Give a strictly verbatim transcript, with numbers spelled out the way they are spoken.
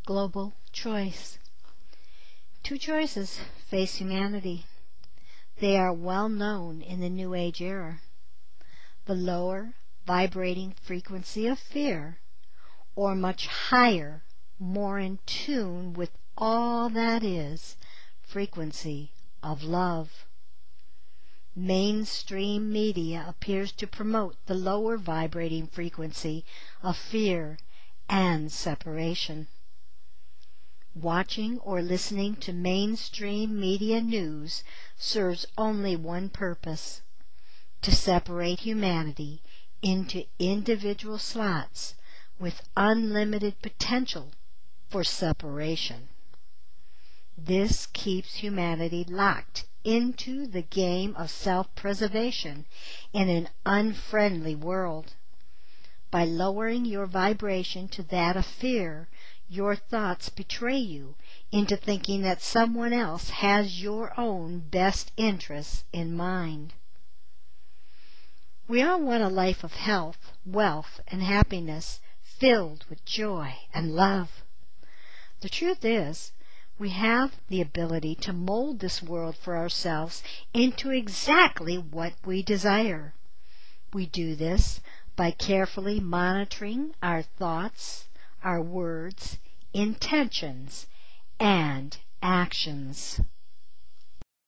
Global choice. Two choices face humanity. They are well known in the New Age era. The lower vibrating frequency of fear, or much higher, more in tune with all that is, frequency of love. Mainstream media appears to promote the lower vibrating frequency of fear and separation. Watching or listening to mainstream media news serves only one purpose: to separate humanity into individual slots with unlimited potential for separation. This keeps humanity locked into the game of self-preservation in an unfriendly world. By lowering your vibration to that of fear, your thoughts betray you into thinking that someone else has your own best interests in mind. We all want a life of health, wealth, and happiness, filled with joy and love. The truth is, we have the ability to mold this world for ourselves into exactly what we desire. We do this by carefully monitoring our thoughts, our words, intentions, and actions.